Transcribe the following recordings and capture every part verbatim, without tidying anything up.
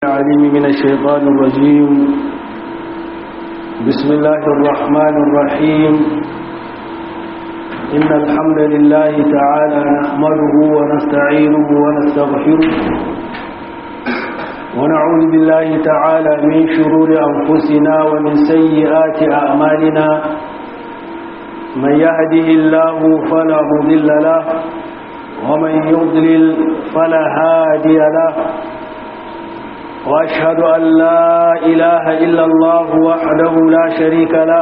العليم من الشيطان الرجيم. بسم الله الرحمن الرحيم. إن الحمد لله تعالى نحمده ونستعينه ونستغفره ونعوذ بالله تعالى من شرور أنفسنا ومن سيئات أعمالنا. من يهده الله فلا مضل له ومن يضلل فلا هادي له. وأشهد أن لا إله إلا الله وحده لا شريك له.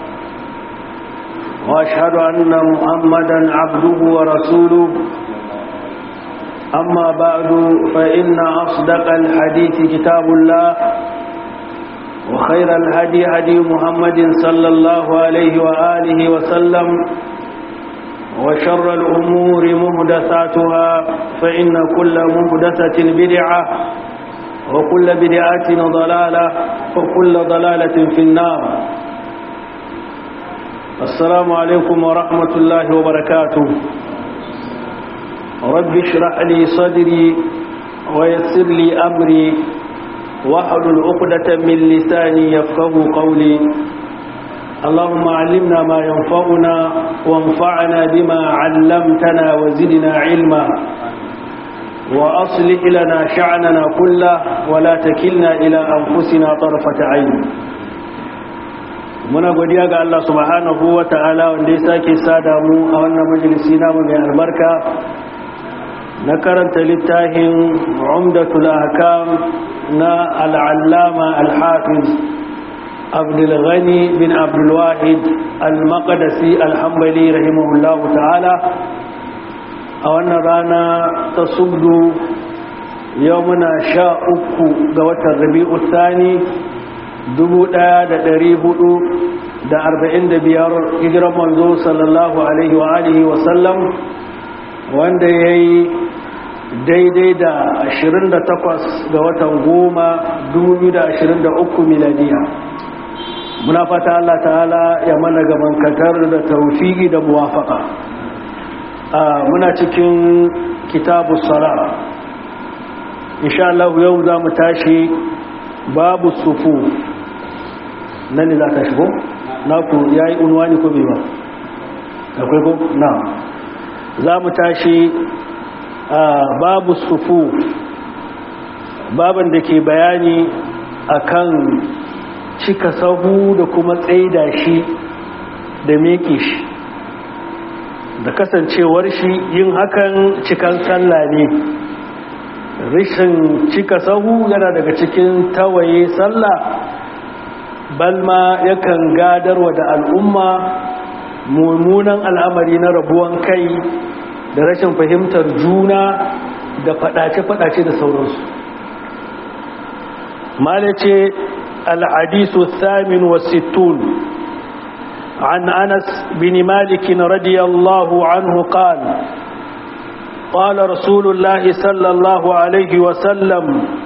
وأشهد أن محمدا عبده ورسوله. أما بعد فإن أصدق الحديث كتاب الله وخير الهدي هدي محمد صلى الله عليه وآله وسلم وشر الأمور محدثاتها فإن كل محدثة بدعة وكل بدعة ضلالة وكل ضلالة في النار. السلام عليكم ورحمة الله وبركاته. رب اشرح لي صدري ويسر لي أمري واحلل عقدة من لساني يفقه قولي. اللهم علمنا ما ينفعنا وانفعنا بما علمتنا وزدنا علما وأصلح لنا شأننا كله ولا تكلنا إلى أنفسنا طرفة عين. muna godiya ga Allah subhanahu wa ta'ala wanda ya sake sada mu a wannan majalisi namu mai albarka na karanta littafin Umdatul Ahkam na al-Allama al-Hafiz Abdul Ghani bin Abdul Wahid al-Maqdisi al-Hanbali rahimahullahu ta'ala a wannan rana ta subdu yau muna sha uku ga watan Rabi'u Thani dubu ɗaya da ɗari hudu da arba'in da biyar hijiran manzo sallallahu alaihi wa alihi wa sallam, wanda ya yi daidai da ashirin da takwas ga watan goma dubu da ashirin da uku miladiya. Muna fata Allah ta'ala ya mana gaban katar da tawfiki da muwafaka. Muna cikin kitabu sala. Insha Allah yau za mu tashi babu sufu. Nan ne za ta shigo? Na ku ya yi unwani ko bai ba? Akwai ko? Na. Za mu tashi babu sufu, baban da ke bayani akan cika sahu da kuma tsaida shi da meke shi, da kasancewar shi yin hakan cikan sallah ne. Rashin cika sahu yana daga cikin tawaye sallah, balma yakan gadarwa da al'umma mummunan al'amari na rabuwan kai da rashin fahimtar juna da fadace-fadace da sauransu. malace al-hadisu thamin wa sittun an Anas bin Malik radiyallahu anhu qala قال رسول الله صلى الله عليه وسلم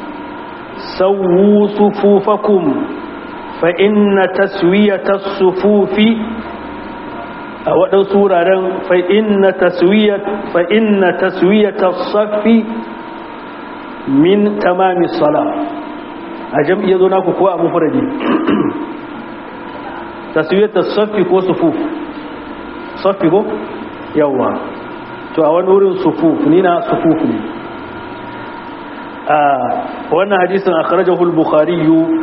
سووا صفوفكم فإن تسوية الصفوف أو سورة فإن تسوية فإن تسوية الصف من تمام الصلاة. أجمع يدونك كوا مفردين. تسوية الصف كو صفوف صف كو يوا to a wani wurin sufuf ni na sufuf ne. a wannan hadisin akhrajahu al-Bukhari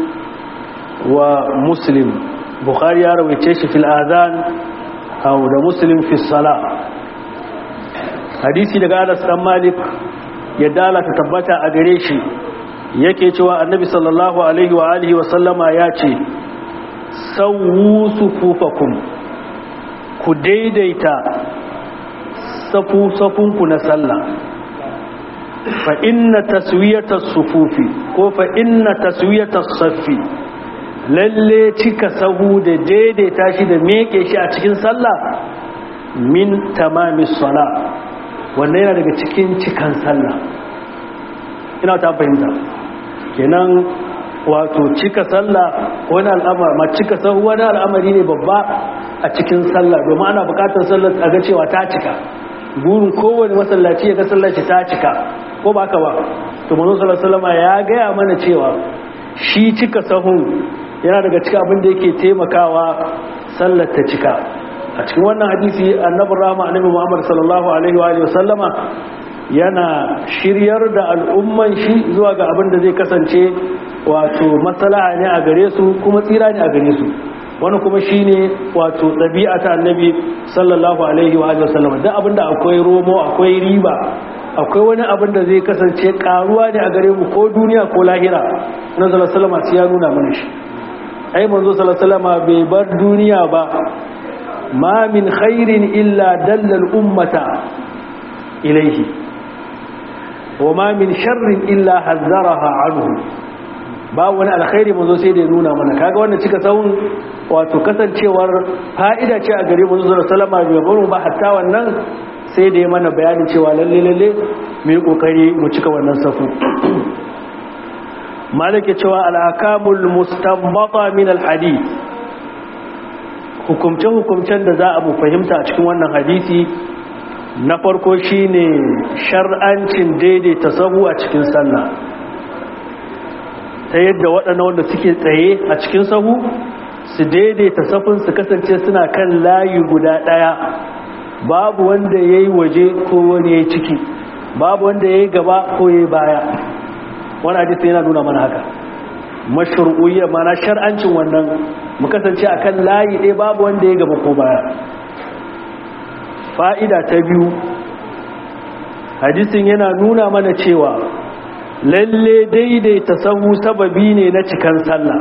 wa Muslim. Bukhari ya rawaice shi fil adhan aw da Muslim fi salah. hadisi daga Anas dan Malik yadda Allah ta tabbata a gare shi yake cewa Annabi sallallahu alaihi wa alihi wa sallama ya ce sawu sufufakum, ku daidaita safu-safunku na sallah. fa inna taswiyatas sufufi ko fa inna taswiyatas saffi, lalle cika sahu da daidaita shi da meke shi a cikin sallah min tamamis sala, wannan yana daga cikin cikan sallah. ina ta fahimta kenan, wato cika sallah wani al'amari ma cika sahu wani al'amari ne babba a cikin sallah, domin ana bukatar sallah a ga cewa ta cika. burin kowane masallaci ya ga sallaci ta cika, ko ba ka ba to manzo sallallahu alaihi wasallam ya gaya mana cewa shi cika sahun yana daga cikin abin da yake taimakawa sallar ta cika. A cikin wannan hadisi annabi rahma annabi Muhammad sallallahu alaihi wa sallama yana shiryar da al'umman shi zuwa ga abin da zai kasance wato maslaha ne a gare su kuma tsira ne a gare su. Wani kuma shine wato ɗabi'a ta annabi sallallahu alaihi wa sallama, duk abin da akwai romo akwai riba akwai wani abin da zai kasance karuwa ne a gare mu ko duniya ko lahira, annabi sallallahu alaihi wa sallama sai ya nuna mana shi. Ai manzo sallallahu alaihi wa sallama bai bar duniya ba ma min khairin illa dalla al-ummata ilayhi wa ma min sharrin illa hazzaraha anhu. Ba wani alkhairi manzo sai da ya nuna mana. Kaga wannan cika sahun wato kasancewar fa'ida ce a gare mu sallallahu alaihi wasallam bai baro ba, hatta wannan sai da ya mana bayanin cewa lalle lalle mu yi kokari mu cika wannan safu. Malike cewa al-akamul mustanbata min al-hadith, hukumce hukumcen da za a mu fahimta a cikin wannan hadisi. Na farko shine shar'ancin daidaita sahu a cikin sallah, ta yadda waɗanda wanda suke tsaye a cikin sahu su daidaita safin su kasance suna kan layi guda ɗaya, babu wanda ya yi waje ko wani ya yi ciki, babu wanda ya yi gaba ko ya yi baya. Wani hadisi yana nuna mana haka, mashru'iyya mana shar'ancin wannan mu kasance a kan layi ɗaya, babu wanda ya yi gaba ko baya. Fa'ida ta biyu, hadisin yana nuna mana cewa lalle daidaita sahu sababi ne na cikan sallah.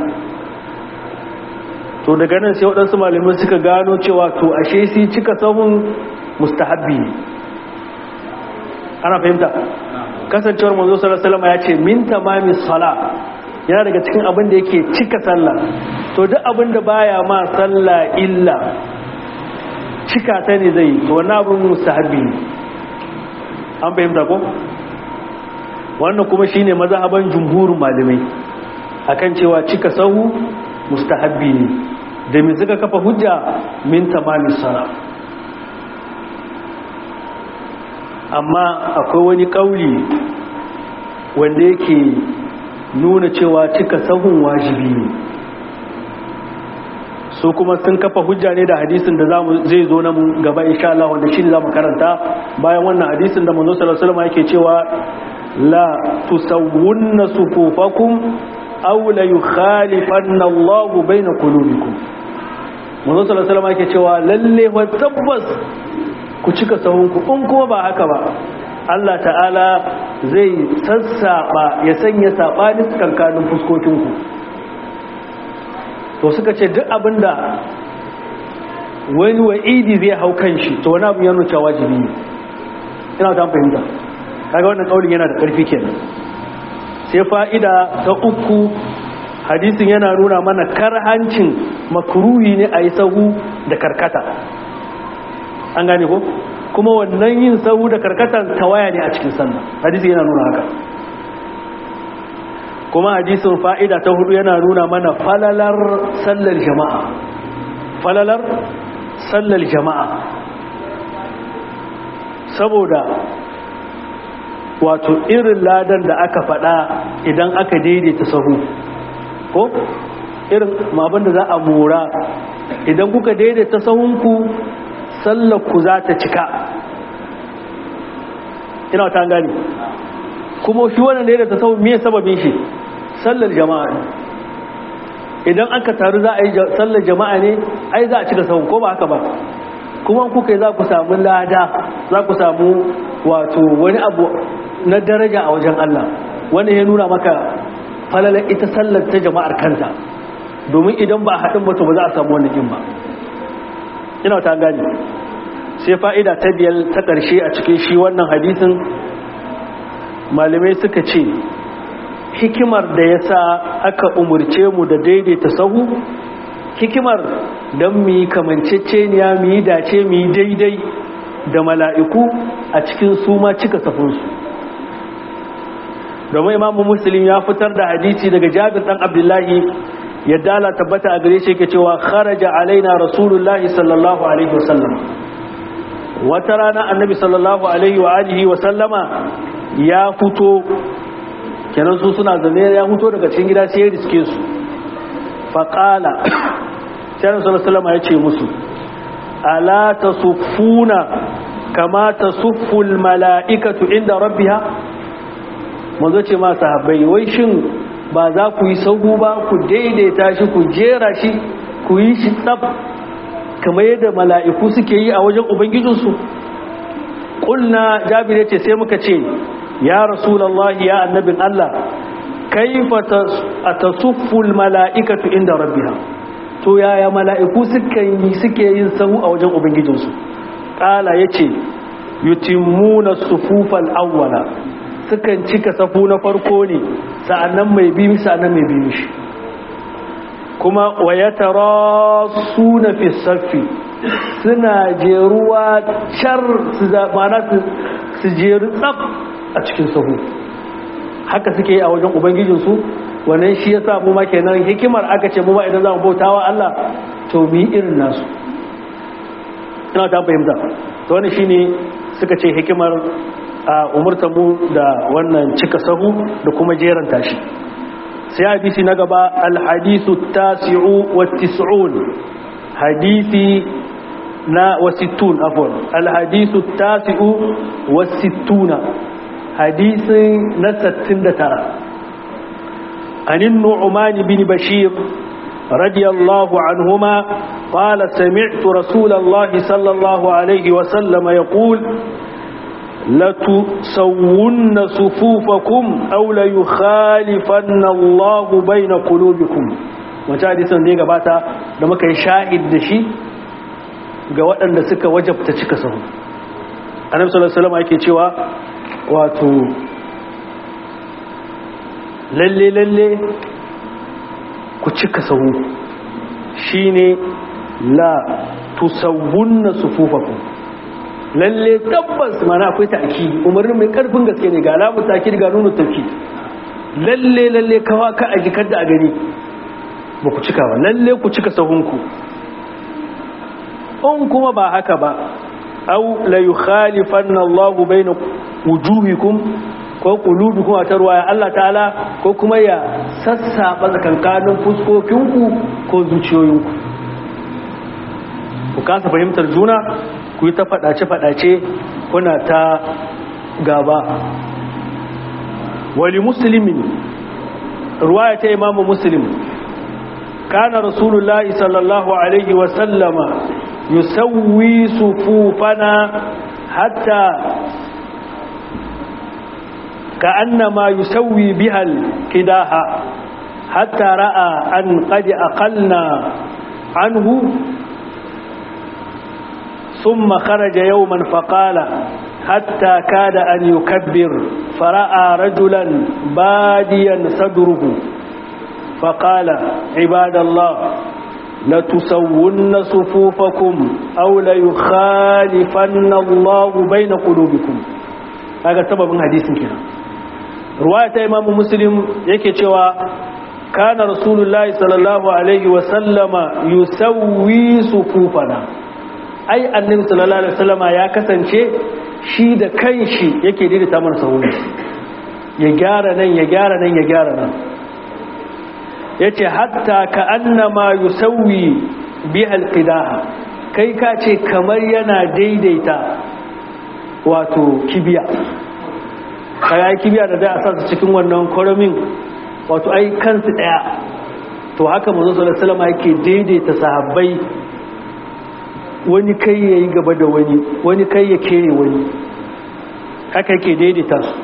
To daga nan sai waɗansu malamai suka gano cewa to ashe sai cika sahun mustahabbi ne. Ana fahimta? Kasancewar manzo sallallahu alaihi wasallam ya ce min tamami sala, yana daga cikin abin da yake cika sallah. To duk abin da baya ma sallah illa cika ta ne zai, to wannan abin mustahabbi ne. An fahimta ko? Wannan kuma shine mazhaban jumhurin malamai akan cewa cika sahu mustahabbi ne, da me suka kafa hujja min tamamis sala. Amma akwai wani kauli wanda yake nuna cewa cika sahun wajibi ne, su kuma sun kafa hujja ne da hadisin da zamu zai zo na gaba insha Allah, wanda shi ne zamu karanta bayan wannan hadisin da manzo sallallahu alaihi wasallam yake cewa la tusawwunna sufufakum aw la yukhalifanna Allahu baina qulubikum. Manzo sallallahu alaihi wasallam yake cewa lalle wa tabbas ku cika sahunku, in kuma ba haka ba Allah ta'ala zai sassaba ya sanya sabani tsakanin fuskokinku. To suka ce duk abinda wani wa'idi zai hau kan shi, to wani abu ya nuna wajibi ne. Ina ta fahimta. Kaga wannan kaulin yana da ƙarfi kenan. Sai fa'ida ta uku, hadisin yana nuna mana karhancin makruhi ne a yi sahu da karkata. An gane ko? Kuma wannan yin sahu da karkatan tawaya ne a cikin sallah. Hadisi yana nuna haka. Kuma hadisin fa'ida ta hudu yana nuna mana falalar sallar jama'a. Falalar sallar jama'a. Saboda wato irin ladan da aka faɗa idan aka daidaita sahu, ko irin abin da za a mora idan kuka daidaita sahunku, sallar ku za ta cika. Ina ta gani. Kuma shi wannan daidaita sahu me sababin shi? Sallar jama'a ne. Idan aka taru za a yi sallar jama'a ne, ai za a cika sahun, ko ba haka ba? Kuma kuka yi za ku samu lada, za ku samu wato wani abu na daraja a wajen Allah, wanda ya nuna maka falalar ita sallar ta jama'ar kanta, domin idan ba a haɗin mutu ba za a samu wani ba. Ina ta gani. Sai fa'ida ta biyar ta ƙarshe a cikin shi wannan hadisin, malamai suka ce hikimar da ya sa aka umurce mu da daidaita sahu, hikimar don mu yi kamanceceniya, mu yi dace, mu yi daidai da mala'iku a cikin su ma cika safinsu. Domin imamu Muslim ya fitar da hadisi daga Jabir ɗan Abdullahi, yadda Allah tabbata a gare shi yake cewa kharaja alaina rasulullahi sallallahu alaihi wasallam. Wata rana annabi sallallahu alaihi wa alihi wa sallama ya fito kenan su suna zane ya huto daga cikin gida sai ya riske su faqala sai Annabi sallallahu alaihi wasallam ya ce musu ala tasuffuna kama tasuffu almalaikatu inda rabbiha manzo ce ma sahabbai wai shin ba za ku yi sahu ba ku daidaita shi ku jera shi ku yi shi tsaf kamar yadda mala'iku suke yi a wajen ubangijinsu kulna jabir yace sai muka ce ya rasulullahi ya annabin Allah kaifa atasuffu almalaikatu inda rabbiha to yaya mala'iku suke yi suke yin sahu a wajen ubangijinsu kala yace yutimmuna sufufal awwala sukan cika safu na farko ne sa'annan mai bi mishi sa'annan mai bi mishi kuma wayatarasuna fi saffi suna jeruwa char su zamana su jeru tsaf a cikin sahu haka suke yi a wajen ubangijinsu wannan shi yasa mu ma kenan hikimar aka ce mu ma idan zamu bautawa Allah to mu yi irin nasu ina ta fahimta to wannan shine suka ce hikimar a umurta mu da wannan cika sahu da kuma jeranta shi sai hadisi na gaba alhadisu tasi'u wa tis'un hadisi na wa sittun afwan alhadisu tasi'u wa sittuna hadisi na sittin da tara anin nu'man bin bashir radiyallahu anhuma qala sami'tu rasulallahi sallallahu alayhi wa sallam yaqul لتسون صفوفكم أو ليخالفن الله بين قلوبكم wata hadisan da ya gabata da muka yi shahid da shi ga waɗanda suka wajabta cika sahu annabi sallallahu alaihi wasallam yake cewa wato lalle lalle ku cika sahu shine la tusawwunna sufufakum lalle tabbas mana akwai ta'kidi umarni mai karfin gaske ne ga alamu ta'kid ga nunu tawkid lalle lalle kawa ka aji kada a gani ba ku cika ba lalle ku cika sahunku in kuma ba haka ba aw la yukhalifanna Allahu baina wujuhikum ko qulubikum a tarwaya Allah ta'ala ko kuma ya sassaba tsakankanin fuskokinku ko zuciyoyinku ku kasa fahimtar juna ku yi ta faɗace-faɗace kuna ta gaba wali muslimin ruwaya ta imamu muslim kana rasulullahi sallallahu alaihi wasallama yusawwi sufufana hatta ka'annama yusawwi bihal qidaha hatta ra'a an qad aqalna anhu ثم خرج يوما فقال حتى كاد أن يكبر فرأى رجلا باديا صدره فقال عباد الله لتسون صفوفكم أو ليخالفن الله بين قلوبكم هذا سبب حديث كنا رواية إمام مسلم يكي كان رسول الله صلى الله عليه وسلم يسوي صفوفنا ai annabi sallallahu alaihi wasallama ya kasance shi da kanshi yake daidaita mana sahu ya gyara nan ya gyara nan ya gyara nan yace hatta ka annama yusawwi biha alqidaha kai ka ce kamar yana daidaita wato kibiya kai kibiya da za a sa cikin wannan koromin wato ai kansu daya to haka manzo sallallahu alaihi wasallama yake daidaita sahabbai wani kai ya yi gaba da wani wani kai ya kere wani haka yake daidaita su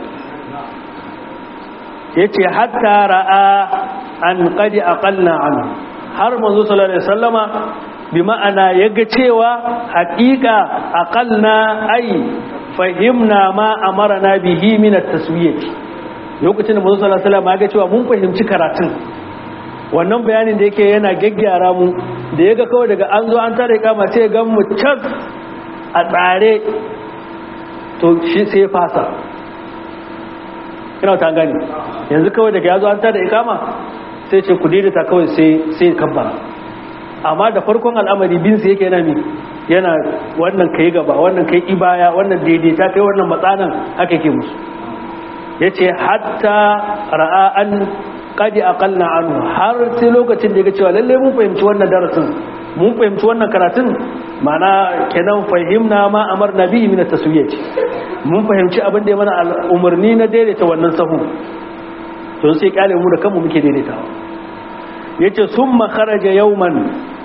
ya ce hatta ra'a an ƙadi aƙalla an har manzo sallallahu alaihi wasallama bi ma'ana ya ga cewa haƙiƙa aƙalla ai fahimna ma amarna bihi min at-taswiyati lokacin da manzo sallallahu alaihi wasallama ya ga cewa mun fahimci karatun wannan bayanin da yake yana gaggyara mu da ya ga kawai daga an zo an tare kama sai gan mu can a tsare to shi sai ya fasa ina ta gani yanzu kawai daga ya zo an tare ikama sai ce ku daidaita kawai sai sai kabbara amma da farkon al'amari bin sai yake yana mi yana wannan kai gaba wannan kai ibaya wannan daidaita kai wannan matsanan haka yake musu yace hatta ra'a an qad aqalna anhu, har sai lokacin da ya ga cewa lalle mun fahimci wannan darasin, mun fahimci wannan karatun, mana kenan fahimna ma amar nabi min at-taswiyah, mun fahimci abin da ya mana umarni na daidaita wannan sahu, to sai kyale mu da kanmu muke daidaitawa. yace summa kharaja yawman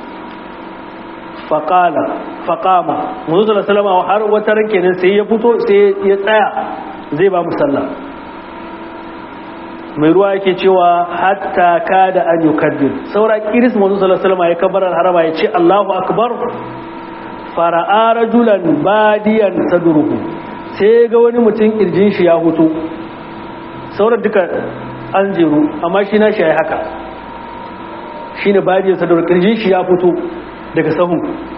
faqala faqama, manzo sallallahu alaihi wasallam har wata ran kenan sai ya fito sai ya tsaya zai ba mu sallah. mai ruwa yake cewa hatta kada an yukabbir, saura kiris manzo sallallahu alaihi wasallam ya kabbarar harama ya ce Allahu akbar, fara'a rajulan badiyan sadruhu, sai ga wani mutum kirjin shi ya hutu, sauran duka an jeru amma shi na shi ya haka, shine badiyan sadruhu, kirjin shi ya fito daga sahu.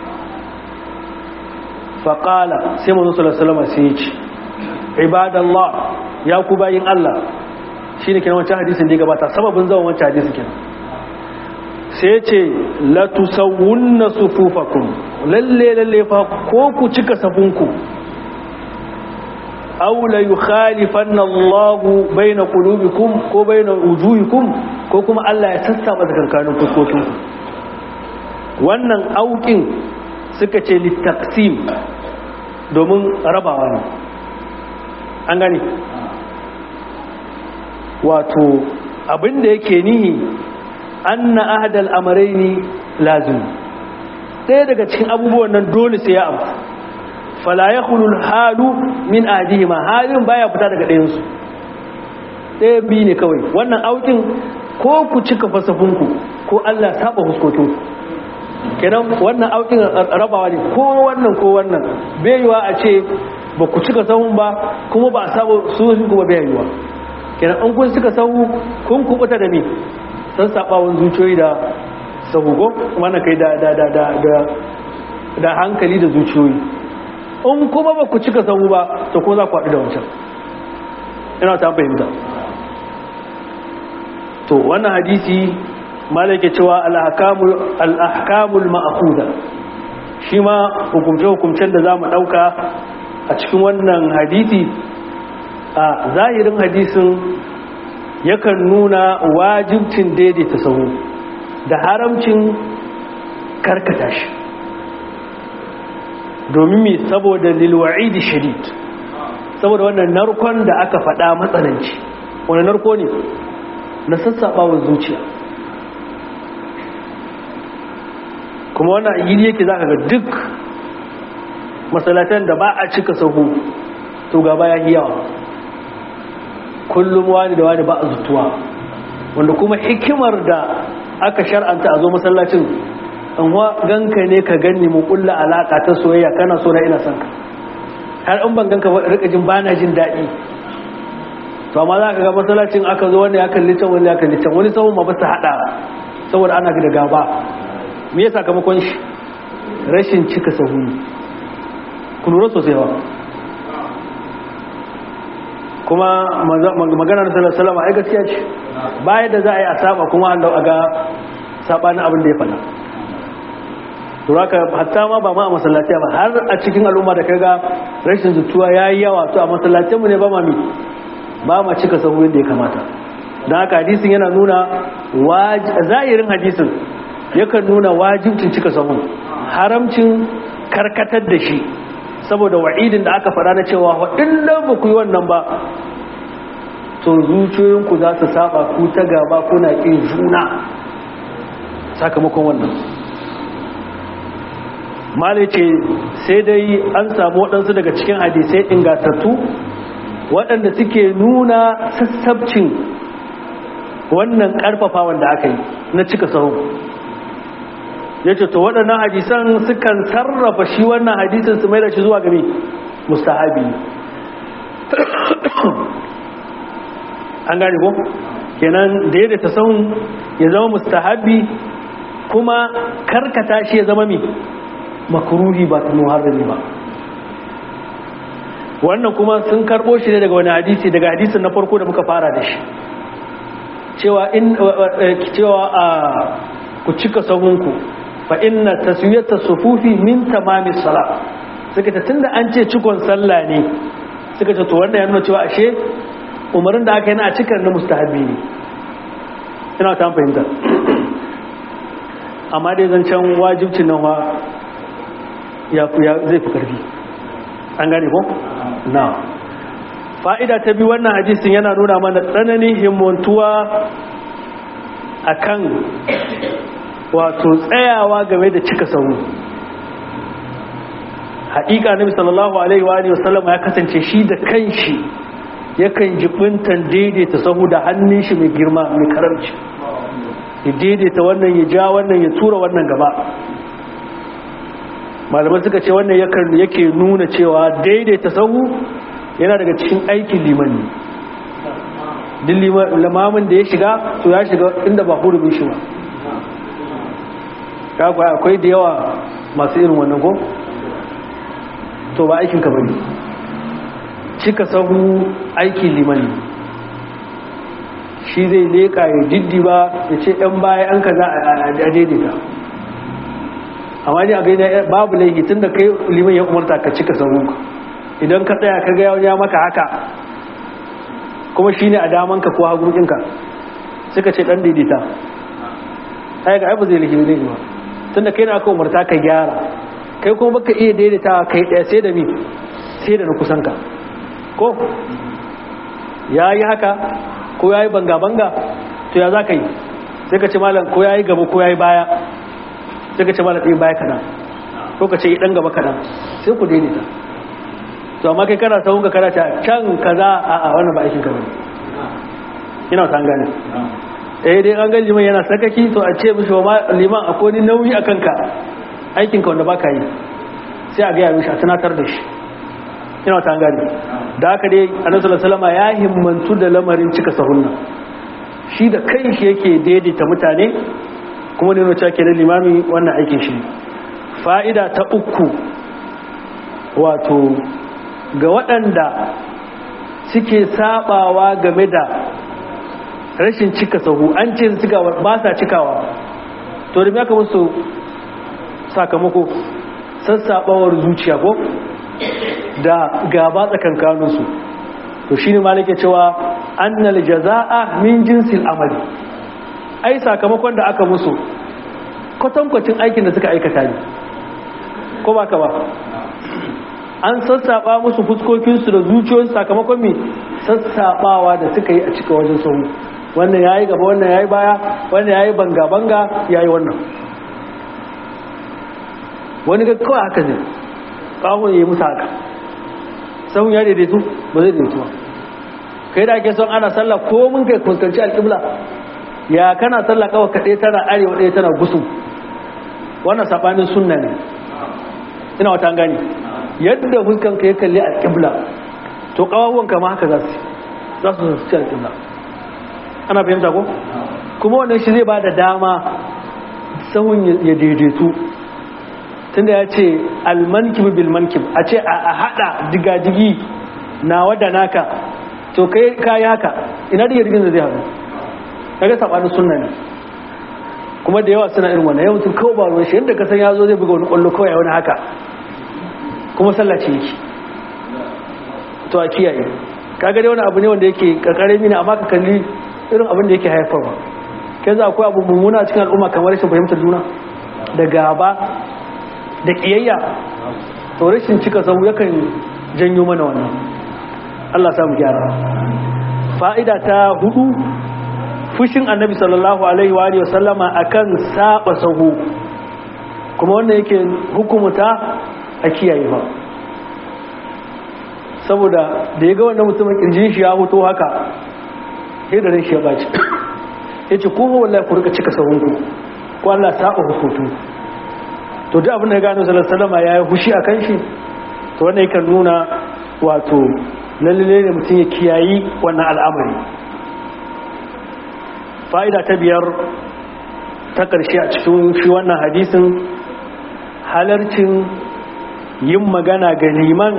faqala, sai manzo sallallahu alaihi wasallam sai ya ce ibadallah, ya ku bayin Allah, shi ne kenan wancan hadisin da ya gabata, sababin zawon wancan hadisin kenan. sai ce la tusawwunna sufufakum, lalle lalle fa ko ku cika safinku, aw la yukhalifanna Allahu baina qulubikum ko baina wujuhikum, ko kuma Allah ya sassaba tsakankanin fuskokinku. wannan aukin suka ce litaqsim, domin rabawa ne, an gane wato abinda yake nihi anna ahadal amrayni lazim, ɗaya daga cikin abubuwan nan dole sai ya amsa, fala yakhlu halu min ahadihima, halin baya fita daga ɗayan su, ɗaya bi ne kawai. wannan aukin ko ku cika fasafinku ko Allah saba huskokin, kenan wannan aukin rabawa ne, ko wannan ko wannan, bai yiwa a ce ba ku cika sahun ba kuma ba a saba sunan ku ba, bai yiwa. kenan an kun suka sahu kun kubuta da me san sabawan zuciyoyi da sahugo, wannan kai da da da da da, da hankali da zuciyoyi. in kuma ba ku cika sahu ba to ko za ku haɗu da wancan, ina ta fahimta. to wannan hadisi malaka cewa al-ahkamul al-ahkamul ma'khudha, shi ma hukumce hukumcen da zamu dauka a cikin wannan hadisi, a zahirin hadisin yakan nuna wajibcin daidaita sahu da haramcin karkata shi, domin mi saboda lilwa'idi shadid, saboda wannan narkon da aka faɗa matsananci. wani narko ne na sassaɓawar zuciya, kuma wannan yiri yake za ka ga duk masalatan da ba a cika sahu to gaba ya yi yawa, kullum wani da wani ba a zutuwa, wanda kuma hikimar da aka shar'anta a zo masallacin an wa ganka ne ka ganni mu kulla alaka ta soyayya, kana so na ina son ka, har in ban ganka rika jin bana jin daɗi. to amma za ka ga masallacin aka zo wanda ya kalli can wanda ya kalli can, wani sahun ma ba su haɗa saboda ana da gaba. me ya sakamakon shi? rashin cika sahu. ku lura sosai ba, kuma maganar sallallahu alaihi wasallam ai gaskiya ce, bayan da za a yi a saba kuma Allah a ga sabanin abin da ya faɗa. to haka hatta ma ba ma a masallaci ba, har a cikin al'umma da kaga rashin zutuwa yayi yawa, to a masallacin mu ne ba ma mi ba ma cika sahu yadda ya kamata. dan haka hadisin yana nuna zahirin hadisin yakan nuna wajibcin cika sahu, haramcin karkatar da shi, saboda wa'idin da aka fara na cewa waɗanda ba ku yi wannan ba to zuciyoyinku za su saba, ku ta gaba kuna ƙin juna sakamakon wannan. malai ce sai dai an samu waɗansu daga cikin hadisai ingantattu waɗanda suke nuna sassabcin wannan ƙarfafa wanda aka yi na cika sahu. ya ce to waɗannan hadisan sukan sarrafa shi wannan hadisin su mai da shi zuwa game mustahabi. an gane ko kenan da yadda ta sahun ya zama mustahabi, kuma karkata shi ya zama mi makruhi ba ta muharrami ba. wannan kuma sun karɓo shi ne daga wani hadisi, daga hadisin na farko da muka fara da shi, cewa in cewa a ku cika sahunku fa inna taswiyata sufufi min tamamis salat. suka ce tunda an ce cikon sallah ne, suka ce to wannan ya nuna cewa ashe umarin da aka yi na a cikar na mustahabi ne ina ta fahimta amma dai zancen wajibcin nan wa ya zai fi karfi an gane ko? na fa'ida ta bi wannan hadisin yana nuna mana tsananin himmantuwa akan wato tsayawa game da cika sahu. haƙiƙa nabi sallallahu alaihi wa alihi wasallam ya kasance shi da kanshi yakan jibintan daidaita sahu da hannun shi mai girma mai karamci, ya daidaita wannan ya ja wannan ya tura wannan gaba. malamai suka ce wannan yakan yake nuna cewa daidaita sahu yana daga cikin aikin limani. duk limamin da ya shiga to ya shiga inda ba hurumin shi ba. kaga akwai da yawa masu irin wannan ko to ba aikin ka bane. cika sahu aikin limani, shi zai leka ya diddiba ya ce ɗan baya an kaza a daidaita. amma ne a gaida babu laifi tun da kai liman ya umarta ka cika sahu, idan ka tsaya ka ga ya maka haka kuma shine a damanka ko hagunkinka suka ce dan daidaita, ai ga aibu zai laifi zai ba tun da kai na aka umarta ka gyara, kai kuma baka iya daidaita kai ɗaya sai da mi sai da na kusanka ko ya yi haka ko ya yi banga-banga to ya za ka yi sai ka ce malam ko ya yi gaba ko ya yi baya sai ka ce malam ɗaya baya kaɗan ko ka ce yi ɗan gaba kaɗan sai ku daidaita. to amma kai kana sahun ka kana ta can kaza a a wannan ba aikin ka bane ina ta gane eh dai an ga liman yana sakaki to a ce mishi wa liman akwai ni nauyi akan ka aikin ka wanda baka yi sai a ga ya mishi a tunatar da shi ina ta gane. da haka dai annabi sallallahu alaihi wasallam ya himmantu da lamarin cika sahunna, shi da kanshi yake daidaita mutane kuma ne nuna ke da limami wannan aikin shi. fa'ida ta uku wato ga waɗanda suke sabawa game da rashin cika sahu, an ce su cikawa ba sa cikawa, to da aka musu sakamako sassabawar zuciya ko da gaba tsakankaninsu. to shi ne malike cewa annal jaza'a min jinsil amali, ai sakamakon da aka musu kwatankwacin aikin da suka aikata ne ko ba ka ba. an sassaba musu fuskokinsu da zuciyoyin sakamakon mai sassabawa da suka yi a cika wajen sahu. wannan ya yi gaba, wannan ya yi baya, wannan ya yi banga-banga, ya yi wannan wani ga kawai haka ne ƙahon ya yi musu haka, sahun ya daidaitu ba zai daidaitu ba. kai da ake son ana sallah ko mun kai fuskanci alƙibla, ya kana sallah kawai kaɗai tana arewa ɗaya tana gusu, wannan saɓanin sunna ne ina wata gani. yadda fuskanka ya kalli alƙibla to ƙawawanka ma haka za su za su ci alƙibla. ana fahimta ko kuma wannan shi zai ba da dama sahun ya daidaitu, tunda ya ce almankib bil mankib, a ce a hada diga-digi na wada naka, to kai kayi haka ina diga-digin da zai haɗu kaga saɓanin sunna ne. kuma da yawa suna irin wannan, yau mutum kawai ba ruwan shi yadda ka san ya zo zai buga wani ƙwallo kawai wani haka kuma sallaci yake. to a kiyaye, kaga dai wani abu ne wanda yake karkare mini, amma ka kalli irin abin da yake haifarwa. kai za akwai abu mummuna cikin al'umma kamar rashin fahimtar juna da gaba da kiyayya, to rashin cika sahu yakan janyo mana wannan. Allah samu gyara. fa'ida ta hudu, fushin annabi sallallahu alaihi wa alihi wasallama akan saba sahu, kuma wannan yake hukumta a kiyaye ba. saboda da ya ga wannan mutumin kirjin shi ya hoto haka sai da ran shi ya baci, yace ko wallahi ku rika cika sahunku ko Allah saba hukutu. to duk abin da ya gano sallallahu alaihi wasallama yayi hushi akan shi, to wannan yake nuna wato lalle ne mutum ya kiyayi wannan al'amari. fa'ida ta biyar ta ƙarshe a cikin shi wannan hadisin, halarcin yin magana ga liman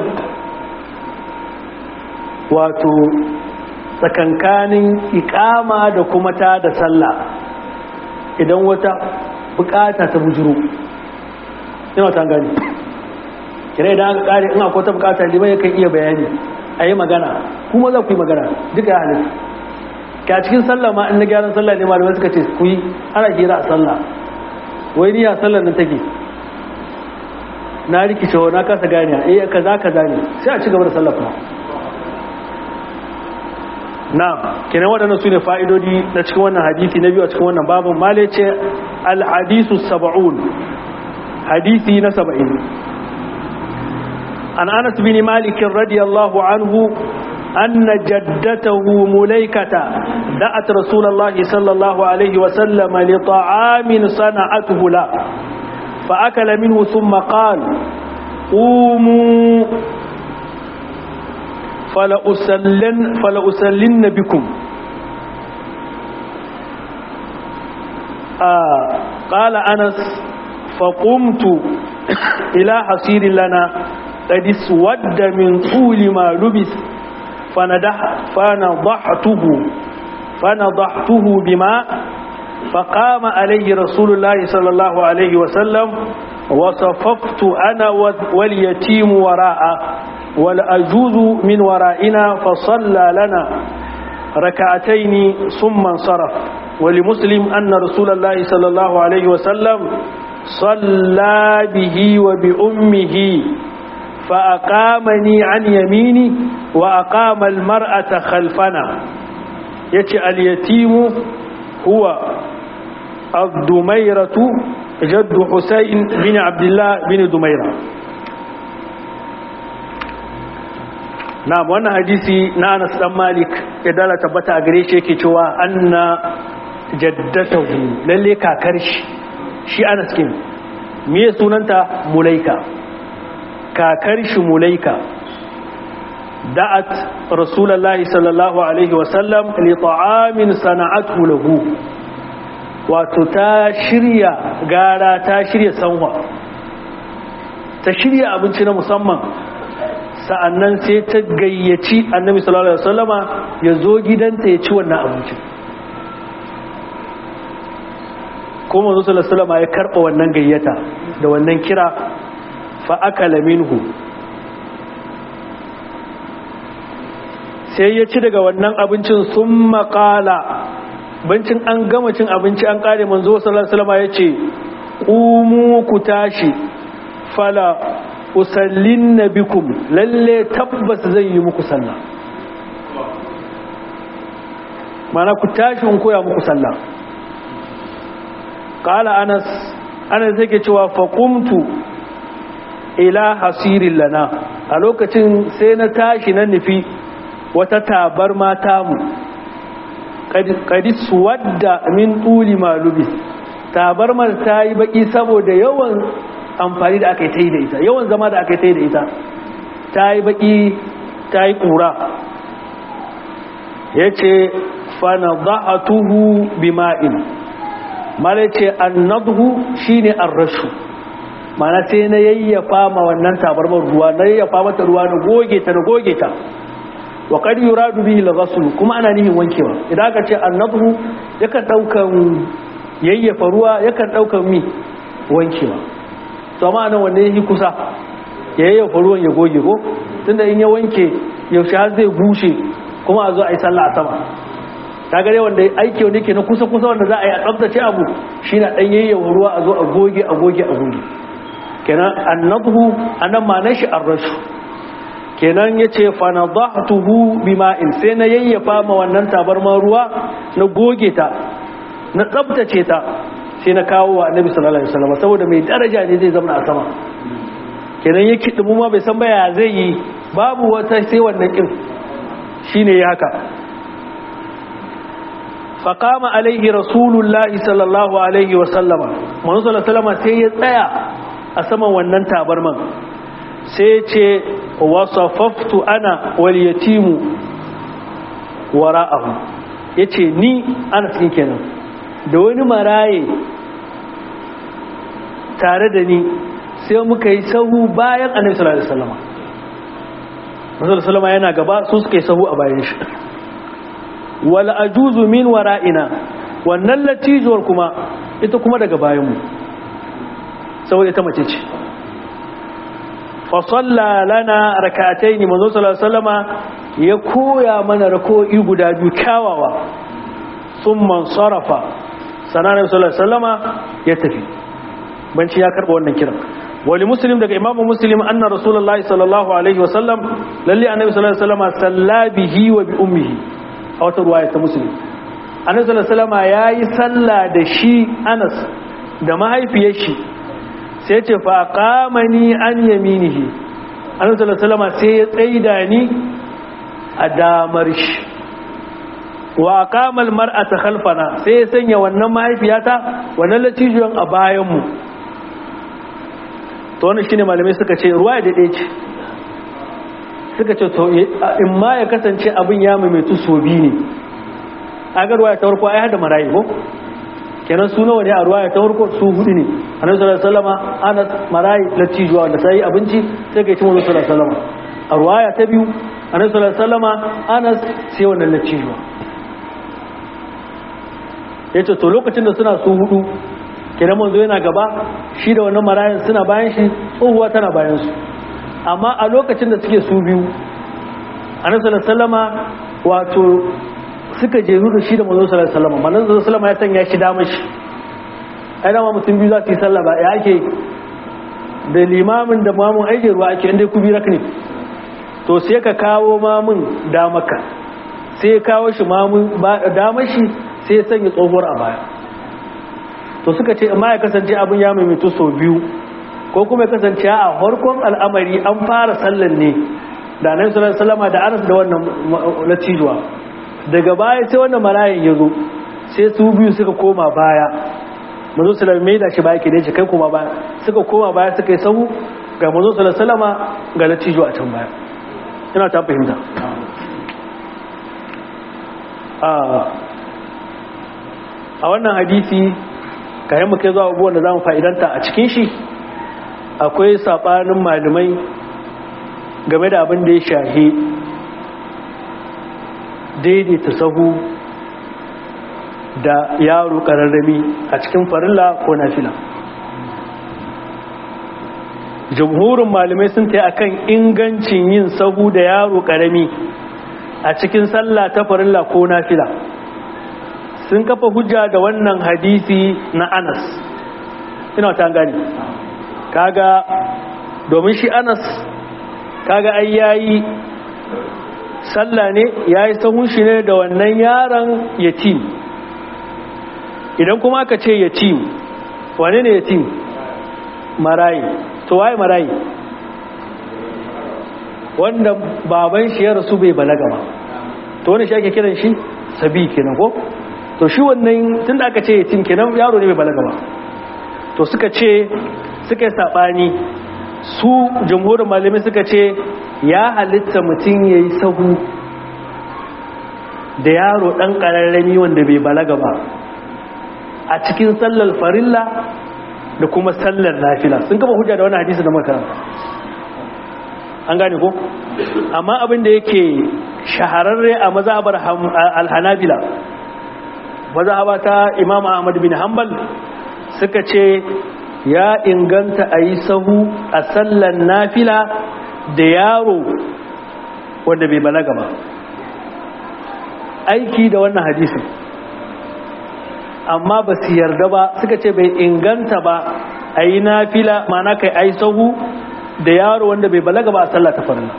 wato tsakankanin iƙama da kuma ta da sallah idan wata bukata ta bujuro. ina ta gani kira idan aka kare in akwai ta bukata liman yakan iya bayani a yi magana kuma za ku yi magana duka halittu ka cikin sallah ma in na gyaran sallah ne malamai suka ce ku yi ana hira a sallah wai ni a sallah nan take na rikice wa na kasa gani eh kaza kaza ne sai a ci gaba da sallah kuma na kenan waɗannan su ne fa'idodi na cikin wannan hadisi na biyu a cikin wannan babin male ce al-hadisu sab'un hadisi na saba'in an Anas bin Malik radiyallahu anhu anna jaddatahu Mulaikata da'at Rasulullah sallallahu alaihi wa sallam li ta'amin sana'atuhu la fa akala minhu thumma qala qumu fala usallin fala usallin bikum ah qala Anas فقمت إلى حصير لنا قد اسود من طول ما لبس فندح فنضحته فنضحته بماء فقام عليه رسول الله صلى الله عليه وسلم وصففت أنا واليتيم وراءه والأجوز من ورائنا فصلى لنا ركعتين ثم انصرف ولمسلم أن رسول الله صلى الله عليه وسلم صلى به وبأمه فأقامني عن يميني وأقام المرأة خلفنا يتي اليتيم هو الدميرة جد حسين بن عبد الله بن دميرة. نعم وانا حديثي نانس بن مالك يدالة تبتا أغريشي كتوا أن جدته للي كاكرش shi Anas kin me sunanta Mulaika kakar shi Mulaika da'at Rasulullahi sallallahu alaihi wasallam li ta'amin sana'atu lahu wato ta shirya gara ta shirya sanwa ta shirya abinci na musamman sa'annan sai ta gayyaci Annabi sallallahu alaihi wasallama ya zo gidanta ya ci wannan abincin kuma manzo sallallahu alaihi wasallam ya karba wannan gayyata da wannan kira fa akala minhu sai ya ci daga wannan abincin summa qala bancin an gama cin abinci an kare manzo sallallahu alaihi wasallam ya ce qumu ku tashi fala usallinna bikum lalle tabbas zai yi muku sallah mana ku tashi in koya muku sallah qala anas anas yake cewa fa qumtu ila hasirin lana a lokacin sai na tashi na nufi wata tabar mata mu kadis wadda min tuli malubi tabar mar ta yi baki saboda yawan amfani da aka yi da ita yawan zama da aka yi da ita ta yi baki ta yi kura yace fa nadha'atuhu bima'in mala ce annadhu shine arrashu mana sai na yayyafa ma wannan tabarmar ruwa na yayyafa mata ruwa na goge ta na goge ta wa qad yuradu bihi al-ghusl kuma ana nihin wankewa idan aka ce annadhu yakan daukan yayyafa ruwa yakan daukan mi wankewa to amma nan wanda yake kusa ya yayyafa ruwan ya goge ko tunda in ya wanke yaushe har zai bushe kuma a zo a yi sallah a sama kaga dai wanda aiki wanda yake na kusa kusa wanda za a yi a tsaftace abu shine dan yayyawa ruwa a zo a goge a goge a goge kenan annadhu anan ma nashi arrashu kenan yace fa nadahtuhu bima'in sai na yayyafa ma wannan tabarman ruwa na goge ta na tsaftace ta sai na kawo wa annabi sallallahu alaihi wasallam saboda mai daraja ne zai zama a sama kenan yake dumu ma bai san baya zai yi babu wata sai wannan kin shine ya haka فقام عليه رسول الله صلى الله عليه وسلم من صلى الله عليه وسلم sai ya tsaya a saman wannan tabarman sai ce wasafaftu ana wal yatimu wara'ahu yace ni ana cikin kenan da wani maraye tare da ni sai muka yi sahu bayan annabi sallallahu alaihi wasallam sallallahu alaihi wasallam yana gaba su suka yi sahu a bayan shi wala ajuzu min wara'ina wannan latijuwar kuma ita kuma daga bayanmu saboda ita mace ce fa salla lana rak'atayn manzo sallallahu alaihi wasallama ya koya mana rako'i guda biyu kyawawa thumma sarafa sanan sallallahu alaihi wasallama ya tafi banci ya karba wannan kiran wali muslim daga imamu muslim anna rasulullahi sallallahu alaihi wasallam lalle annabi sallallahu alaihi wasallama salla bihi wa bi ummihi a wata ruwaya ta muslim annabi sallallahu alaihi wasallama yayi salla da shi Anas da mahaifiyar shi sai ce fa qamani an yaminihi annabi sallallahu alaihi wasallama sai ya tsaida ni a damar shi wa aqama almar'ata khalfana sai ya sanya wannan mahaifiyata wannan latijiyon a bayan mu to wannan shine malamai suka ce ruwaya da ɗaya ce suka ce to in ma ya kasance abin ya maimaitu so biyu ne aga ruwaya ta farko ai hada marayi ko kenan su nawa ne a ruwaya ta farko su hudu ne annabi sallallahu alaihi wasallama Anas marayi latijuwa da sai abinci sai kai ci manzo sallallahu alaihi wasallama a ruwaya ta biyu annabi sallallahu alaihi wasallama Anas sai wannan latijuwa yace to lokacin da suna su hudu kenan manzo yana gaba shi da wannan marayin suna bayan shi tsohuwa tana bayan su amma a lokacin da suke su biyu annabi sallallahu alaihi wasallama wato suka jeru da shi da manzo sallallahu alaihi wasallama manzo sallallahu alaihi wasallama ya sanya shi damar shi ai dama mutum biyu za su yi sallah ba ya ake da limamin da mamun aike ruwa ake inda ku bi rakni to sai ka kawo mamun damaka sai kawo shi mamun damar shi sai ya sanya tsohuwar a baya to suka ce amma ya kasance abin ya maimaitu sau biyu ko kuma ya kasance a farkon al'amari an fara sallan ne da annabi sallallahu alaihi wasallam da Anas da wannan latijuwa daga baya sai wannan malayin ya zo sai su biyu suka koma baya manzo sallallahu alaihi da shi baya ke da shi kai koma baya suka koma baya suka yi sahu ga manzo sallallahu alaihi wasallam ga latijuwa a can baya ina ta fahimta a wannan hadisi kayan muke zuwa abubuwan da za mu fa'idanta a cikin shi akwai saɓanin malamai game da abin da ya shahi daidaita sahu da yaro ƙararrami a cikin farilla ko nafila. Jamhurin malamai sun ta akan ingancin yin sahu da yaro ƙarami a cikin sallah ta farilla ko nafila. Sun kafa hujja da wannan hadisi na Anas ina ta gani kaga domin shi Anas kaga ai yayi sallah ne yayi sahun shi ne da wannan yaron yatim idan kuma aka ce yatim wane ne yatim marayi to waye marayi wanda baban shi ya rasu bai balaga ba to wani shi ake kiran shi sabi kenan ko to shi wannan tun da aka ce yatim kenan yaro ne bai balaga ba to suka ce suka yi sabani su jamhurin malamai suka ce ya halitta mutum ya yi sahu da yaro ɗan ƙararrami wanda bai balaga ba a cikin sallar farilla da kuma sallar nafila sun kafa hujja da wannan hadisi da makaranta an gane ko amma abin da yake shahararre a mazhabar al-hanabila mazhaba ta Imam Ahmad bin Hanbal suka ce ya inganta a yi sahu a sallan nafila da yaro wanda bai balaga ba aiki da wannan hadisin amma ba su yarda ba suka ce bai inganta ba a yi nafila mana kai a yi sahu da yaro wanda bai balaga ba a sallah ta farilla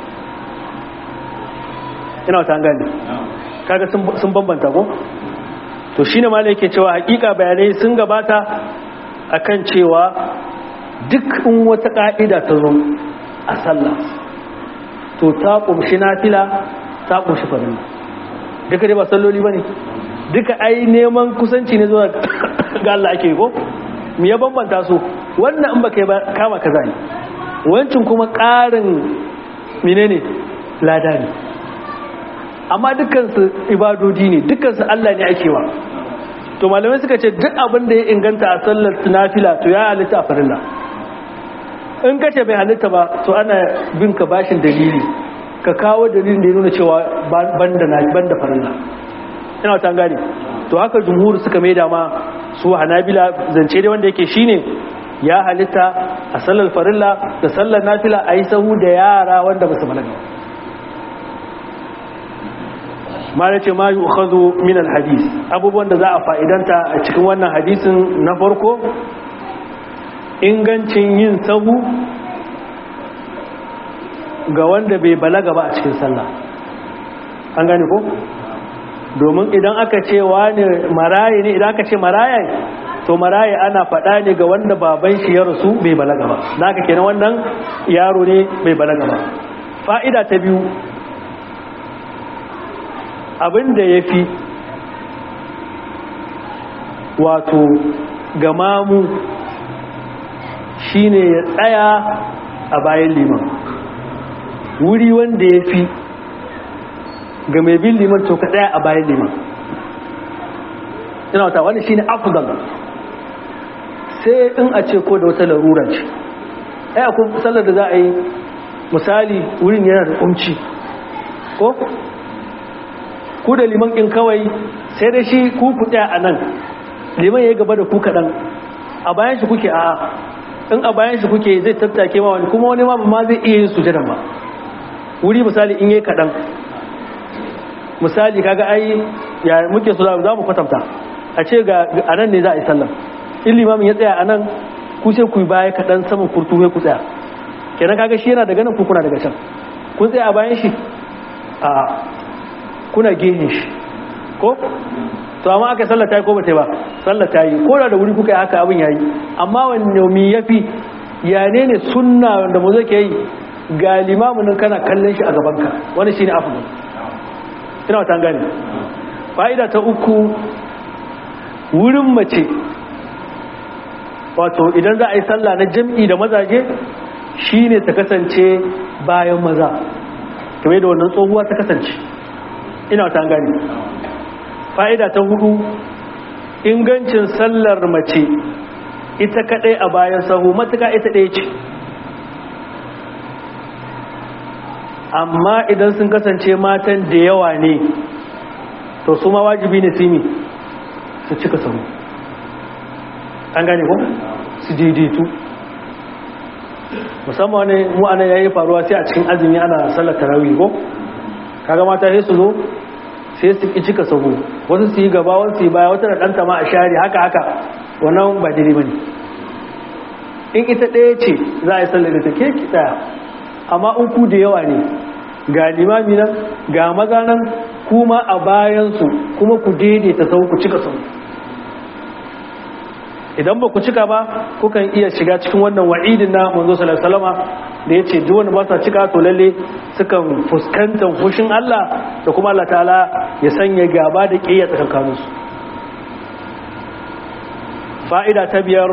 ina wata gani kaga sun bambanta ko to shine ma yake cewa hakika bayanai sun gabata akan cewa duk in wata ka'ida ta zo a sallah to ta kumshi nafila ta kumshi farilla duka dai ba salloli bane duka ai neman kusanci ne zuwa ga Allah ake ko me ya bambanta su wannan in baka ba kama kaza ne wancin kuma ƙarin menene lada ne amma dukkan su ibadodi ne dukkan su Allah ne ake wa to malamai suka ce duk abin da ya inganta a sallar nafila to ya halitta a farilla in ka ce bai halitta ba to ana bin ka bashin dalili ka kawo dalilin da ya nuna cewa banda na banda farilla ina wata gane to haka jumhur suka mai da ma su hanabila zance dai wanda yake shine ya halitta a sallar farilla da sallar nafila a yi sahu da yara wanda ba su balaga ma da ce ma yi ukhazu min alhadis abubuwan da za a fa'idanta a cikin wannan hadisin na farko ingancin yin sahu ga wanda bai balaga ba a cikin sallah an gane ko domin idan aka ce wani maraye ne idan aka ce maraye to maraye ana faɗa ne ga wanda baban shi ya rasu bai balaga ba da aka kenan wannan yaro ne bai balaga ba fa'ida ta biyu abinda ya fi wato ga mamu shine ya tsaya a bayan liman wuri wanda ya fi ga mai bin liman to ka tsaya a bayan liman ina wata wani shine afdal sai in a ce ko da wata larura ce ai akwai sallar da za a yi misali wurin yana da kumci ko ku da liman ɗin kawai sai da shi ku ku tsaya a nan liman ya gaba da ku kaɗan a bayan shi kuke a in a bayan shi kuke zai tattake ma wani kuma wani ma zai iya yin sujadan ba wuri misali in yi kaɗan misali kaga ai ya muke so za mu kwatanta a ce ga a nan ne za a yi sallar in limamin ya tsaya a nan ku sai ku yi baya kaɗan saman kurtu ku tsaya kenan kaga shi yana daga nan ku kuna daga can kun tsaya a bayan shi a kuna gehen shi ko to amma aka sallar ta yi ko ba ta yi ba sallar ta yi ko da wuri kuka yi haka abin ya yi amma wanne mi ya fi ya ne ne sunna wanda mu zai ke yi ga limamin kana kallon shi a gabanka wani shi ne afu ina wata gani fa'ida ta uku wurin mace wato idan za a yi sallah na jam'i da mazaje shi ne ta kasance bayan maza kamar da wannan tsohuwa ta kasance ina wata gani fa'ida ta hudu ingancin sallar mace ita kadai a bayan sahu matuka ita ɗaya ce amma idan sun kasance matan da yawa ne to su ma wajibi ne su yi su cika sahu an gane ko su daidaitu musamman ne mu ana yayi faruwa sai a cikin azumi ana sallar tarawih ko kaga mata sai su zo sai su ki cika sahu wasu su yi gaba wasu su yi baya wata da ɗanta ma a share haka haka wannan ba daidai bane in ita ɗaya ce za a yi sallar da ta ke ki ɗaya amma in ku da yawa ne ga limami nan ga maza nan kuma a bayansu kuma ku daidaita sahu ku cika sahu idan ba ku cika ba kukan iya shiga cikin wannan wa'idin na manzo sallallahu alaihi wasallama da yace duk wanda ba sa cika to lalle sukan fuskantar fushin Allah da kuma Allah ta'ala ya sanya gaba da kiyaya tsakanin su fa'ida ta biyar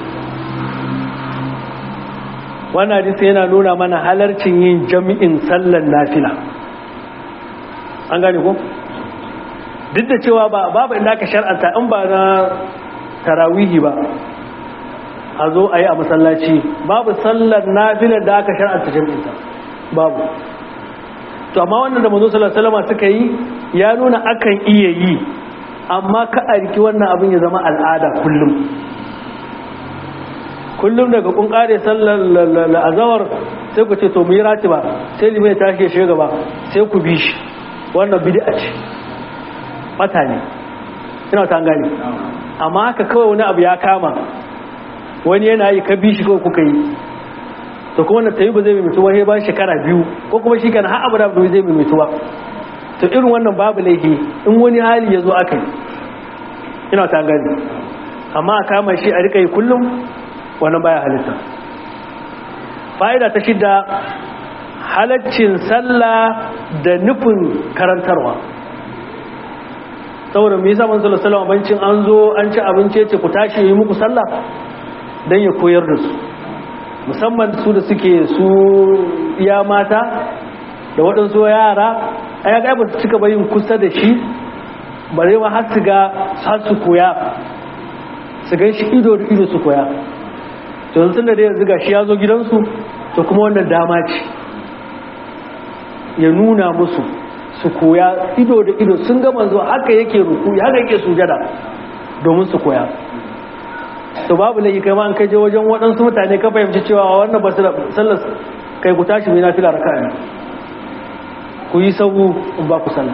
wannan hadisi yana nuna mana halarcin yin jami'in sallar nafila an gane ko duk da cewa ba babu inda aka shar'anta in ba na tarawihi ba a zo a yi a masallaci babu sallar nafilar da aka shar'anta jami'inta babu to amma wannan da manzo sallallahu alaihi wasallam suka yi ya nuna akan iya yi amma ka a riki wannan abin ya zama al'ada kullum kullum daga kun kare sallar azawar sai ku ce to mu yi ratiba sai limai ta ke shiga gaba sai ku bi shi wannan bid'a ce mata ne ina ta gani amma haka kawai wani abu ya kama wani yana yi ka bi shi kawai kuka yi to kuma wannan tayi ba zai mai mutuwa sai ba shekara biyu ko kuma shi kana har abu da zai mai mutuwa to irin wannan babu laifi in wani hali ya zo aka yi ina ta gani amma a kama shi a rika yi kullum wannan baya halitta fa'ida ta shida halaccin sallah da nufin karantarwa saboda me yasa manzo sallallahu alaihi wasallam an zo an ci abinci ce ku tashi yi muku sallah dan ya koyar da su musamman su da suke su iya mata da waɗansu yara ai ga ba su cika bayin kusa da shi bare ma har su ga har su koya su gan shi ido da ido su koya to sun da yanzu gashi ya zo gidansu to kuma wannan dama ce ya nuna musu su koya ido da ido sun ga manzo haka yake ruku haka yake sujada domin su koya to babu laifi kai ma an kai je wajen waɗansu mutane ka fahimci cewa wannan ba su da sallar kai ku tashi mai nafila raka'a ne ku yi sabu in ba ku sallah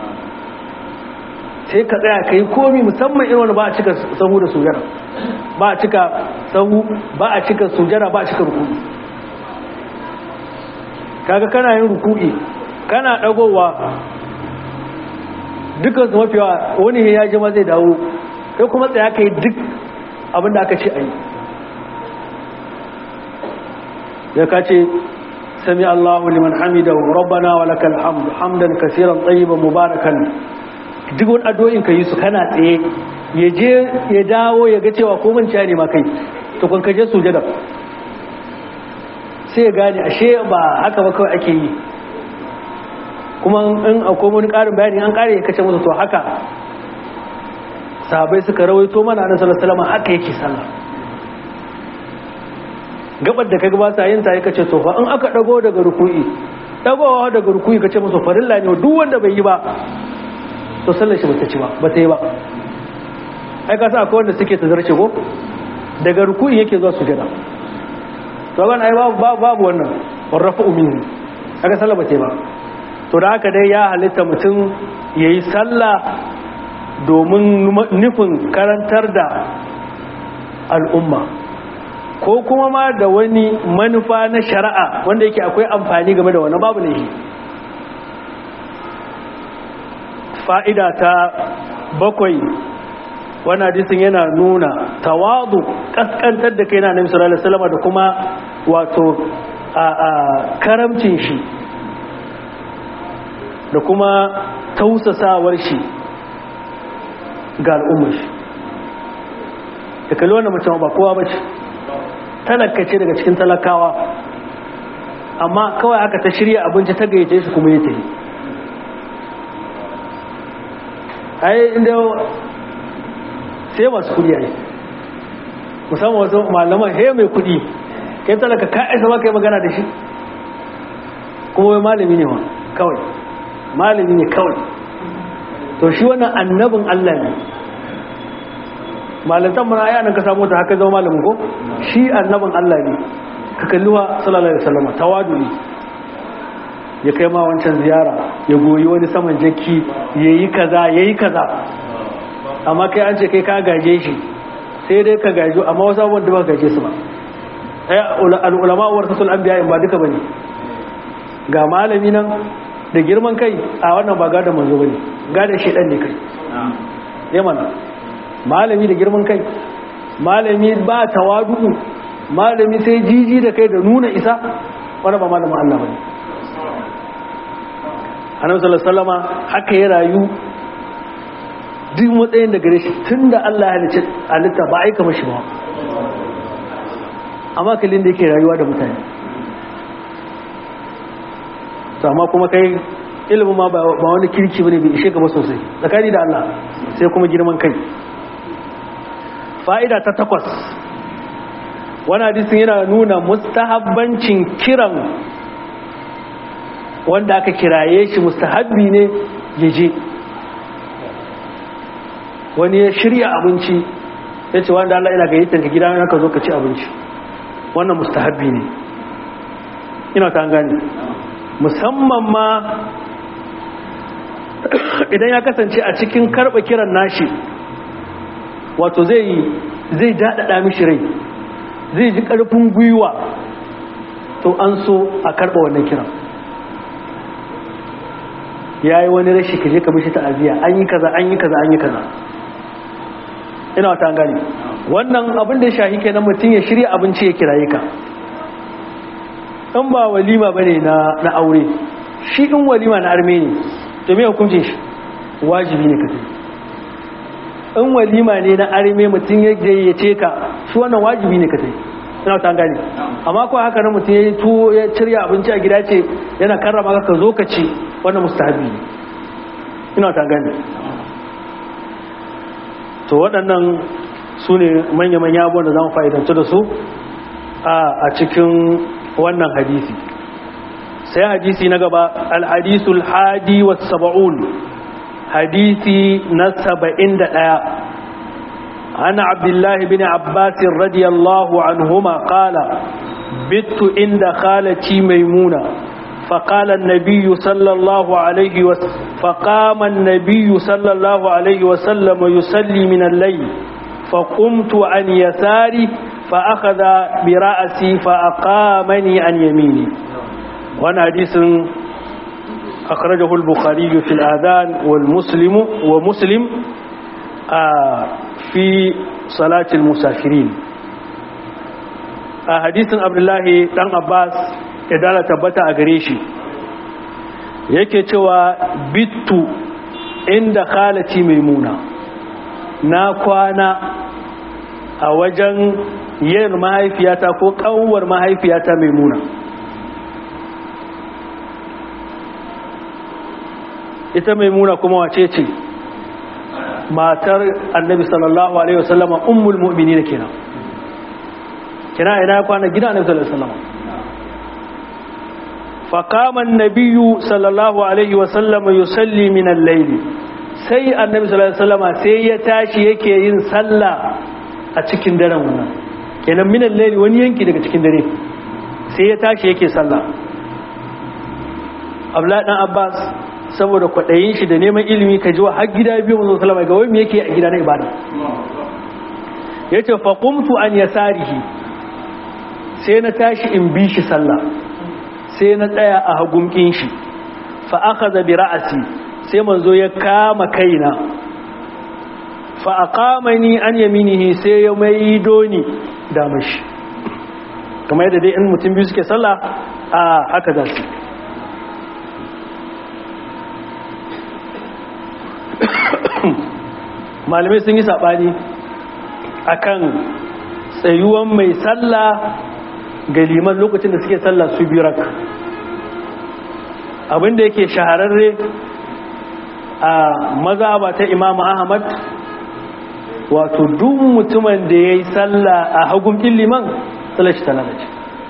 sai ka tsaya kai komi musamman irin wanda ba a cika sahu da sujjara ba a cika sahu ba a cika sujjara ba a cika ruku'i kaga kana yin ruku'i kana dagowa dukkan su mafiya wani ya ji ma zai dawo kai kuma tsaya kai duk abinda aka ce ayi ya kace sami Allahu liman hamidahu rabbana wa lakal hamd hamdan kaseeran tayyiban mubarakan duk wani addu'o'in ka yi su kana tsaye ya je ya dawo ya ga cewa ko mun ciya ne ma kai to kun kaje sujada sai ya gane ashe ba haka ba kawai ake yi kuma in akwai wani ƙarin bayani an ƙare ya kace musu to haka sahabbai suka rawaito mana annabi sallallahu alaihi wasallam haka yake sallah gabar da kaga ba sa yin ta kace to fa in aka dago daga ruku'i dagowa daga ruku'i kace musu farilla ne duk wanda bai yi ba to sallar shi bata ci ba bata yi ba ai ka sa akwai wanda suke tazarce ko daga ruku'i yake zuwa sujada to ban ai babu babu wannan warrafu minhu kaga sallar bata yi ba to da haka dai ya halitta mutum yayi sallah domin nufin karantar da al'umma ko kuma ma da wani manufa na shari'a wanda yake akwai amfani game da wannan babu ne fa'ida ta bakwai wannan hadisin yana nuna tawadu kaskantar da kai na Annabi sallallahu alaihi wasallam da kuma wato a a karamcin shi da kuma tausasawar shi ga al'ummar shi da kalli wannan mutum ba kowa bace talaka ce daga cikin talakawa amma kawai aka ta shirya abinci ta gayyace shi kuma ya tafi ai inda sai masu kudi ai musamman wasu malaman he mai kudi kai talaka ka aisa ba kai magana da shi kuma wai malami ne ma kawai malami ne kawai to shi wannan annabin Allah ne malantan mana aya nan ka samu ta haka zama malamin ko shi annabin Allah ne ka kalluwa sallallahu alaihi wasallam tawadu ne ya kai ma wancan ziyara ya goyi wani saman jakki yayi kaza yayi kaza amma kai an ce kai ka gaje shi sai dai ka gajo amma wasu abubuwan da ba gaje su ba ai al-ulama warasatul anbiya in ba duka bane ga malami nan da girman kai a wannan ba gadan manzo bane gadan shedan ne kai yaman malami da girman kai malami ba tawadu malami sai jiji da kai da nuna isa wannan ba malamin Allah bane Annabi sallallahu alaihi wasallama haka ya rayu duk matsayin da gare shi tunda Allah ya halicce halitta ba aika mashi ba amma kallin da yake rayuwa da mutane to amma kuma kai ilimin ma ba wani kirki bane bai ishe ka ba sosai tsakani da Allah sai kuma girman kai fa'ida ta takwas wani hadisin yana nuna mustahabbancin kiran wanda aka kiraye shi mustahabbi ne ya je wani ya shirya abinci ya ce wanda Allah yana gayyatar ka gida yana ka zo ka ci abinci wannan mustahabbi ne ina ta gani musamman ma idan ya kasance a cikin karɓa kiran nashi wato zai zai daɗaɗa mishi rai zai ji ƙarfin gwiwa to an so a karɓa wannan kiran ya yi wani rashi ka je ka mishi ta'aziyya an yi kaza an yi kaza an yi kaza ina ta gani wannan abin da ya shahi kenan mutum ya shirya abinci ya kiraye ka in ba walima bane na na aure shi in walima na arme ne to me hukuncin shi wajibi ne ka tafi in walima ne na arme mutum ya gayyace ka shi wannan wajibi ne ka tafi ina ta gani amma ko haka nan mutum ya tuwo ya shirya abinci a gida ce yana karrama ka ka zo ka ci wannan mustahabi ne ina ta gani to waɗannan su ne manya-manya abubuwan da za mu fa'idantu da su a cikin wannan hadisi sai hadisi na gaba al-hadisul hadi wa saba'un hadisi na saba'in da ɗaya عن عبد الله بن عباس رضي الله عنهما قال بت عند خالتي ميمونة فقال النبي صلى الله عليه وسلم فقام النبي صلى الله عليه وسلم يصلي من الليل فقمت عن يساري فأخذ برأسي فأقامني عن يميني. وانا حديث أخرجه البخاري في الآذان والمسلم ومسلم آه في صلاة المسافرين. آه حديث عبد الله بن عباس إدارة تبتا أغريشي yake cewa bittu inda khalati maimuna na kwana a wajen yin mahaifiyata ko kanwar mahaifiyata maimuna. ita maimuna kuma wace ce? matar annabi sallallahu alaihi wasallama ummul mu'minin kenan. kina ina kwana gida annabi sallallahu alaihi wasallama. فقام النبي صلى الله عليه وسلم يصلي من الليل sai annabi sallallahu alaihi wasallama sai ya tashi yake yin sallah a cikin daren wannan kenan min al-layl wani yanki daga cikin dare sai ya tashi yake sallah. Abdullah dan Abbas saboda kwadayin shi da neman ilimi ka ji wa har gida biyu manzo sallama ga wai me yake a gida na ibada yace fa qumtu an yasarihi sai na tashi in bi shi sallah sai na tsaya a hagumkin shi fa akhadha bi ra'si sai manzo ya kama kaina fa aqamani an yaminihi sai ya maido ni da mashi kamar yadda dai in mutum biyu suke sallah a haka da su. malamai sun yi sabani akan tsayuwan mai sallah ga liman lokacin da suke sallah su biyu raka. abinda yake shahararre a mazhaba ta Imam Ahmad wato duk mutumin da yayi sallah a hagun liman sallar shi ta lalace.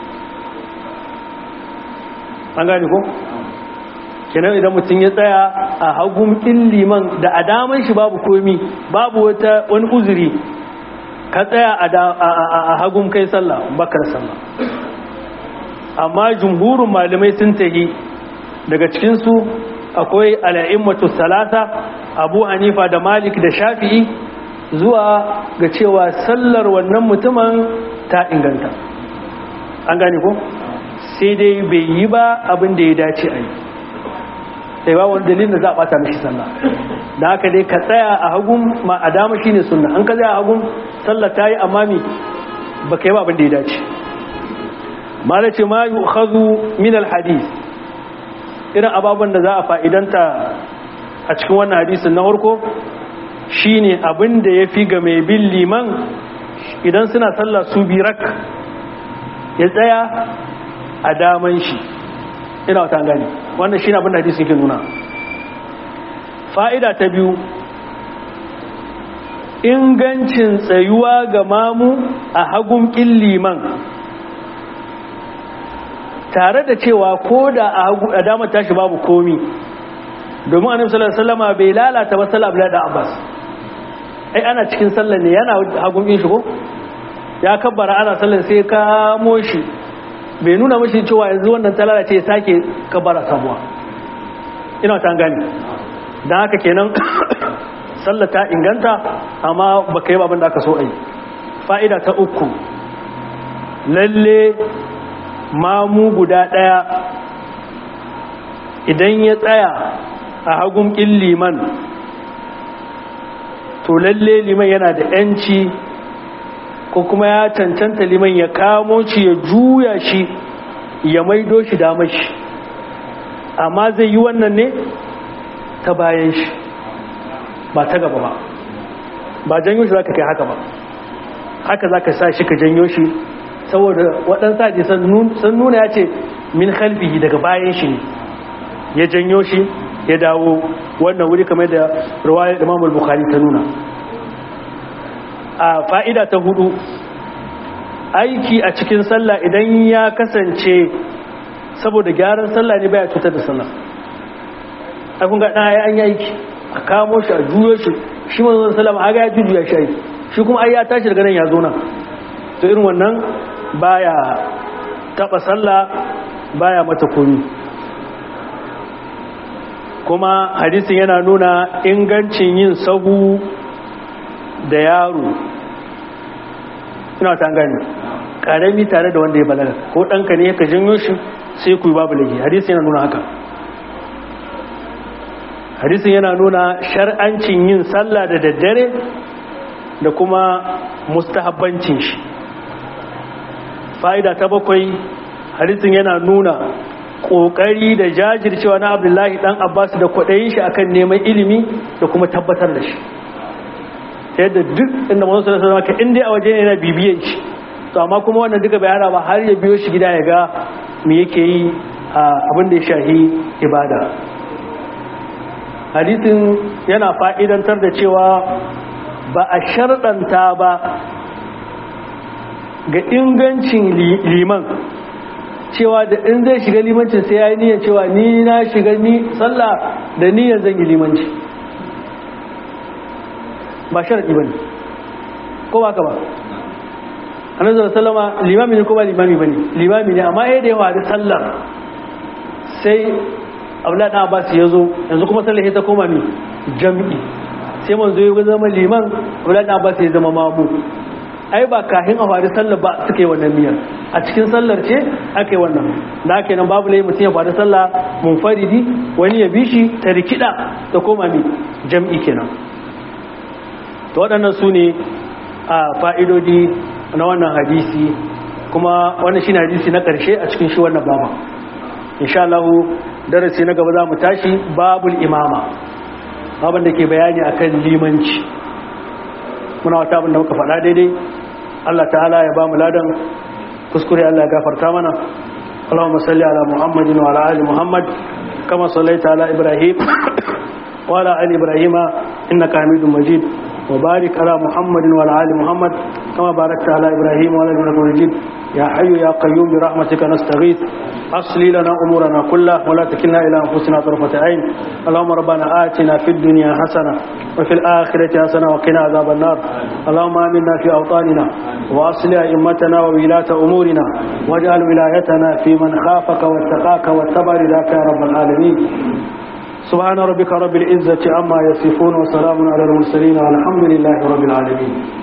an gane ko kenan idan mutum ya tsaya a hagun liman da adaman shi babu komi babu wata wani uzuri ka tsaya a hagun kai sallah bakar sallah. amma jumhurin malamai sun tahi daga cikinsu akwai al'immatu salata Abu Hanifa da Malik da Shafi'i zuwa ga cewa sallar wannan mutumin ta inganta. an gane ko sai dai bai yi ba abin da ya dace a yi sai ba wani dalilin da za a bata mishi sallah. da haka dai ka tsaya a hagun ma a dama shine sunna. an ka tsaya a hagun sallah ta yi amma mi ba ka yi ba abin da ya dace. ma da ce ma yi hazu min alhadis irin ababen da za a fa'idanta a cikin wannan hadisin na harko shine abin da ya fi ga mai bin liman idan suna sallah su birak ya tsaya a daman shi. ina wata gani wannan shine abin da hadisin ke nuna. fa'ida ta biyu ingancin tsayuwa ga mamu a hagun ƙin liman tare da cewa ko da a damar tashi babu komi domin annabi sallallahu alaihi wasallama bai lalata ba sallah Abdullah da Abbas. ai ana cikin sallar ne yana hagun ɗin shi ko ya kabbara ana sallar sai kamo shi bai nuna mashi cewa yanzu wannan ta lalace ya sake kabbara sabuwa. ina ta gani don haka kenan sallah ta inganta amma baka yi babin da aka so a yi. fa'ida ta uku lalle mamu guda ɗaya idan ya tsaya a hagun ƙin liman to lalle liman yana da ‘yanci ko kuma ya cancanta liman ya kamo shi ya juya shi ya maido shi damar shi amma zai yi wannan ne ta bayan shi ba ta gaba ba ba janyo shi za ka kai haka ba haka za ka sa shi ka janyo shi saboda waɗansa ji sun nuna ya ce min khalfihi daga bayan shi ne ya janyo shi ya dawo wannan wuri kamar da ruwayar Imam al-Bukhari ta nuna. a fa'ida ta hudu aiki a cikin sallah idan ya kasance saboda gyaran sallah ne baya cutar da sallah. a kun ga ɗan an yi aiki a kamo shi a juyo shi shi manzon sallama aga ya juya shi aiki shi kuma ai ya tashi daga nan ya zo nan, to irin wannan baya taba sallah baya mata komi. Kuma hadisin yana nuna ingancin yin sahu da yaro, ina ta gani karami tare da wanda ya balaga, ko ɗanka ne ka janyo shi sai ku yi babu laifi. hadisin yana nuna haka. hadisin yana nuna shar'ancin yin sallah da daddare da kuma mustahabbancin shi. Fa'ida ta bakwai, hadisin yana nuna ƙoƙari da jajircewa na Abdullahi ɗan Abbas da kwaɗayin shi akan neman ilimi da kuma tabbatar da shi, ta yadda duk inda mazu sallallahu alaihi wasallam inda a waje ne yana bibiyan shi, to amma kuma wannan duka bai hana ba har ya biyo shi gida ya ga me yake yi a abin da ya shahi ibada. Hadisin yana fa'idantar da cewa ba a sharɗanta ba ga ingancin liman cewa da in zai shiga limancin sai ya yi niyyar cewa ni na shiga ni sallah da niyyar zan yi limanci, ba sharaɗi ba ne, ko ba ka ba. annabi sallallahu alaihi wasallam limami ne ko ba limami bane? Limami ne, amma yayin da yawa da sallar sai Abdullah dan Abbas ya zo, yanzu kuma sallar ta koma mi jami'i, sai manzo ya zama liman, Abdullah dan Abbas ya zama mamu. Ai ba kahin a fara sallar ba suka yi wannan niyyar, a cikin sallar ce aka yi wannan. Da haka nan babu lai mutum ya fara sallah munfaridi, wani ya bi shi ta rikida ta koma mi jami'i kenan. To waɗannan su ne a fa'idodi na wannan hadisi, kuma wannan shine hadisi na ƙarshe a cikin shi wannan baba. Insha Allah darasi na gaba za mu tashi babul imama, baban da ke bayani akan limanci. Muna wata abin da muka faɗa daidai, Allah ta'ala ya ba mu ladan, kuskure Allah ya gafarta mana. Allahumma salli ala Muhammadin wa ala ali Muhammad kama sallaita ala Ibrahim wa ala ali Ibrahim innaka Hamidum Majid. وبارك على محمد وعلى آل محمد كما باركت على إبراهيم وعلى آل إبراهيم. يا حي يا قيوم برحمتك نستغيث، أصلي لنا أمورنا كلها ولا تكلنا إلى أنفسنا طرفة عين. اللهم ربنا آتنا في الدنيا حسنة وفي الآخرة حسنة وقنا عذاب النار. اللهم آمنا في أوطاننا وأصلح أئمتنا وولاة أمورنا واجعل ولايتنا في من خافك واتقاك واتبع رضاك يا رب العالمين. سبحان ربك رب العزة عما يصفون وسلام على المرسلين والحمد لله رب العالمين.